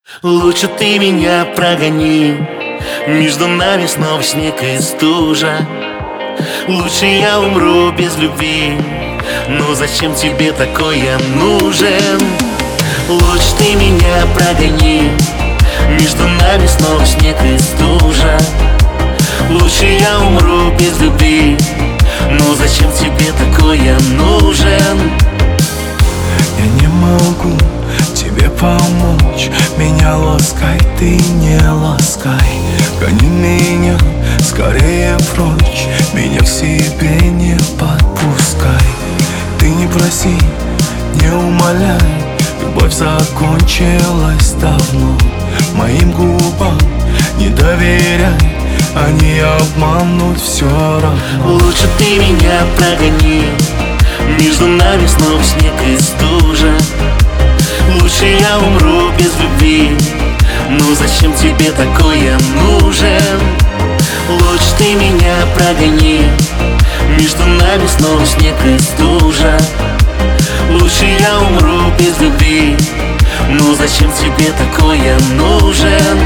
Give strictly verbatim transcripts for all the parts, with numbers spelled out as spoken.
Лучше ты меня прогони, между нами снова снег и стужа. Лучше я умру без любви, но зачем тебе такое нужен? Лучше ты меня прогони, между нами снова снег и стужа. Лучше я умру без любви, но зачем тебе такое нужен? Я не могу тебе помочь, меня ласкай, ты не ласкай. Гони меня скорее прочь, меня к себе не подпускай. Ты не проси, не умоляй, любовь закончилась давно. Моим губам не доверяй, они обманут все равно. Лучше ты меня прогони, между нами снова снег и стужа. Лучше я умру без любви, но зачем тебе такое нужен? Лучше ты меня прогони, между нами снова снег и стужа. Лучше я умру без любви, но зачем тебе такое нужен?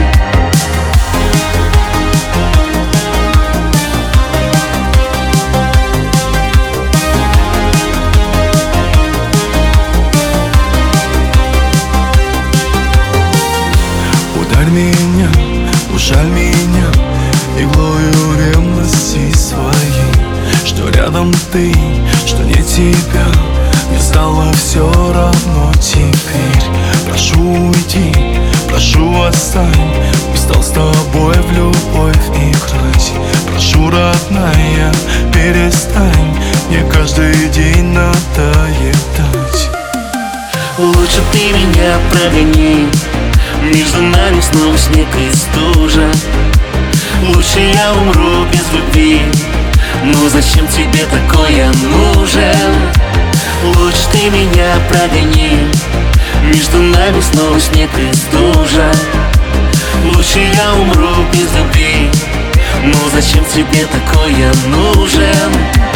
Ударь меня, ужаль меня иглою ревности своей, что рядом ты, что не тебя. Мне стало все равно теперь. Прошу уйди, прошу оставь, устал с тобой в любовь играть. Прошу, родная, перестань, мне каждый день надоедать. Лучше ты меня прогони, между нами снова снег и стужа. Лучше я умру без любви, но зачем тебе такое нужен? Лучше ты меня прогони, между нами снова снег и стужа. Лучше я умру без любви, но зачем тебе такое нужен?